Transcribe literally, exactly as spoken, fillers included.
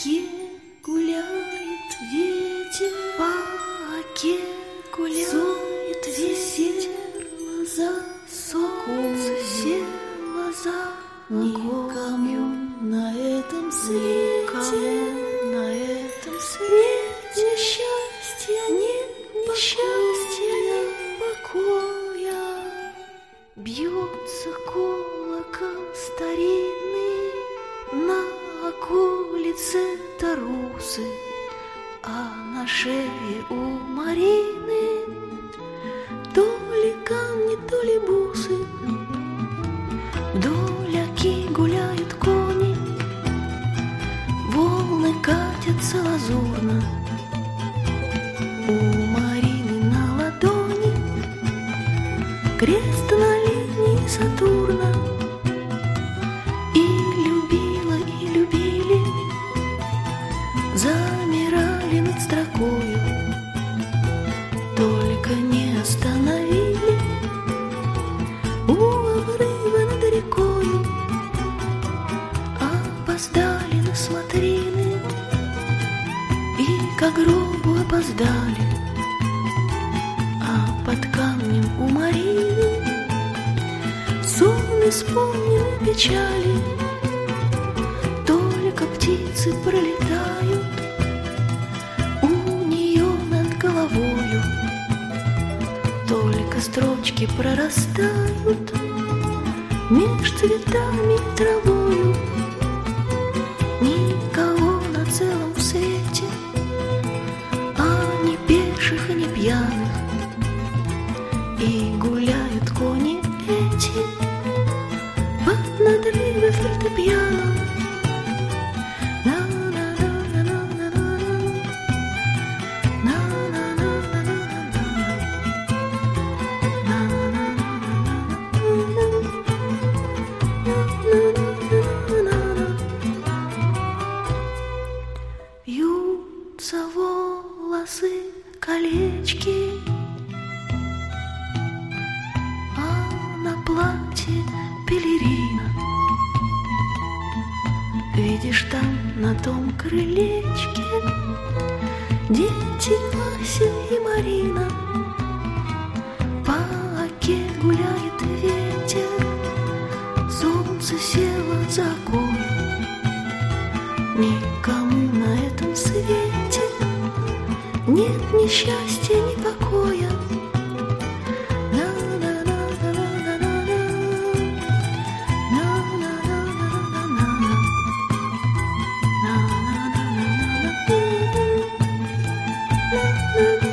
оке гуляет ветер, по оке гуляет ветер, за солнце село за никому на этом свете, на этом свете счастья нет, счастья нет покоя. Бьется колокол старинный на околице Тарусы, а на шее у Марины то ли камни, то ли бусы. Вдоль оки гуляют кони, волны катятся лазурно. У Марины на ладони крест на линии Сатурна. И любила, и любили, замирали над строкою, только не остановили у обрыва над рекою. Опоздали на смотрины и к гробу опоздали, а под камнем у Марины сон исполнен печали. Только птицы пролетают у нее над головою, только строчки прорастают меж цветами и травою. Никого на целом свете, а ни пеших, и ни пьяных, и гуляют кони эти под надрывы фортепиано. Вьются волосы колечки, а на платье пелерина. Видишь, там на том крылечке дети Ася и Марина. По оке гуляет ветер, солнце село за оком. Никому на этом свете нет ни счастья, ни покоя. На-на-на-на-на-на-на.